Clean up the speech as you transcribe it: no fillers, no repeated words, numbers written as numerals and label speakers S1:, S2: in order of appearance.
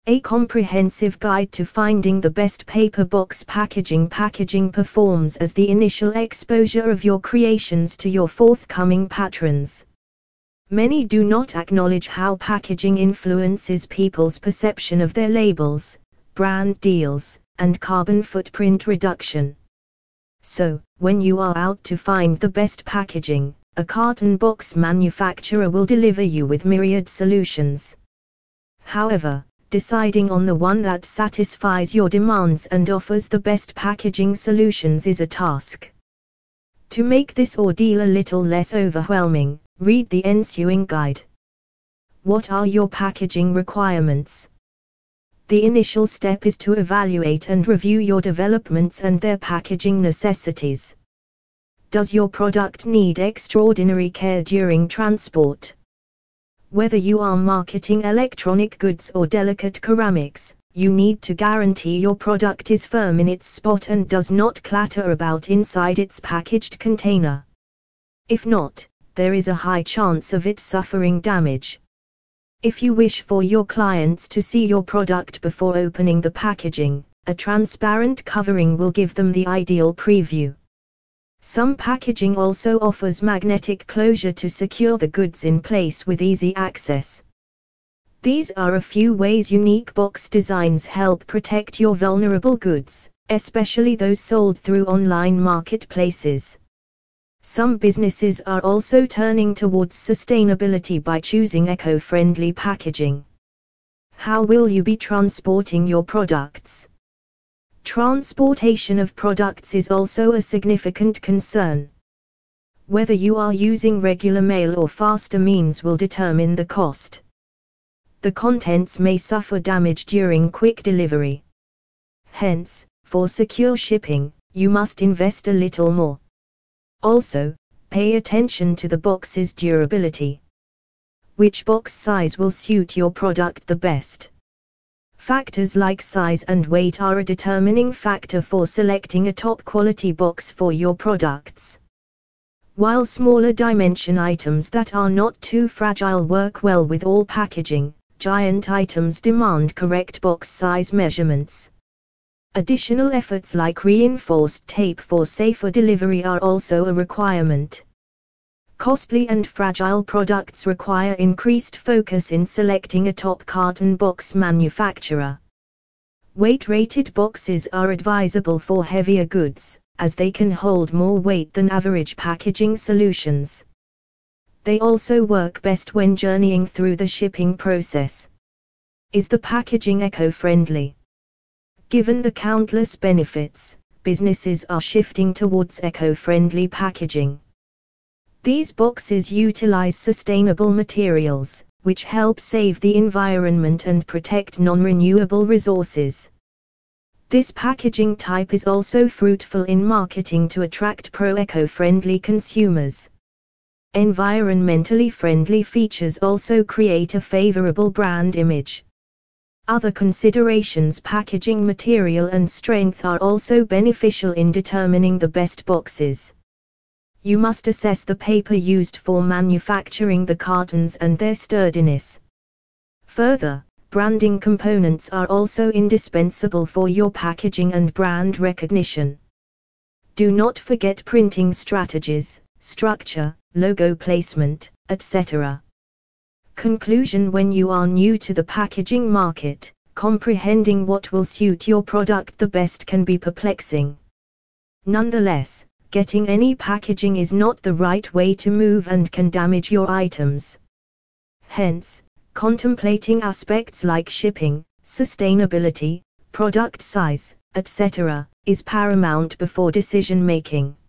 S1: A comprehensive guide to finding the best paper box packaging. Packaging performs as the initial exposure of your creations to your forthcoming patrons. Many do not acknowledge how packaging influences people's perception of their labels, brand deals, and carbon footprint reduction. So, when you are out to find the best packaging, a carton box manufacturer will deliver you with myriad solutions. However, deciding on the one that satisfies your demands and offers the best packaging solutions is a task. To make this ordeal a little less overwhelming, read the ensuing guide. What are your packaging requirements? The initial step is to evaluate and review your developments and their packaging necessities. Does your product need extraordinary care during transport? Whether you are marketing electronic goods or delicate ceramics, you need to guarantee your product is firm in its spot and does not clatter about inside its packaged container. If not, there is a high chance of it suffering damage. If you wish for your clients to see your product before opening the packaging, a transparent covering will give them the ideal preview. Some packaging also offers magnetic closure to secure the goods in place with easy access. These are a few ways unique box designs help protect your vulnerable goods, especially those sold through online marketplaces. Some businesses are also turning towards sustainability by choosing eco-friendly packaging. How will you be transporting your products? Transportation of products is also a significant concern. Whether you are using regular mail or faster means will determine the cost. The contents may suffer damage during quick delivery. Hence, for secure shipping, you must invest a little more. Also, pay attention to the box's durability. Which box size will suit your product the best? Factors like size and weight are a determining factor for selecting a top-quality box for your products. While smaller dimension items that are not too fragile work well with all packaging, giant items demand correct box size measurements. Additional efforts like reinforced tape for safer delivery are also a requirement. Costly and fragile products require increased focus in selecting a top carton box manufacturer. Weight-rated boxes are advisable for heavier goods, as they can hold more weight than average packaging solutions. They also work best when journeying through the shipping process. Is the packaging eco-friendly? Given the countless benefits, businesses are shifting towards eco-friendly packaging. These boxes utilize sustainable materials, which help save the environment and protect non-renewable resources. This packaging type is also fruitful in marketing to attract pro-eco-friendly consumers. Environmentally friendly features also create a favorable brand image. Other considerations: packaging material and strength are also beneficial in determining the best boxes. You must assess the paper used for manufacturing the cartons and their sturdiness. Further, branding components are also indispensable for your packaging and brand recognition. Do not forget printing strategies, structure, logo placement, etc. Conclusion: when you are new to the packaging market, comprehending what will suit your product the best can be perplexing. Nonetheless, getting any packaging is not the right way to move and can damage your items. Hence, contemplating aspects like shipping, sustainability, product size, etc., is paramount before decision making.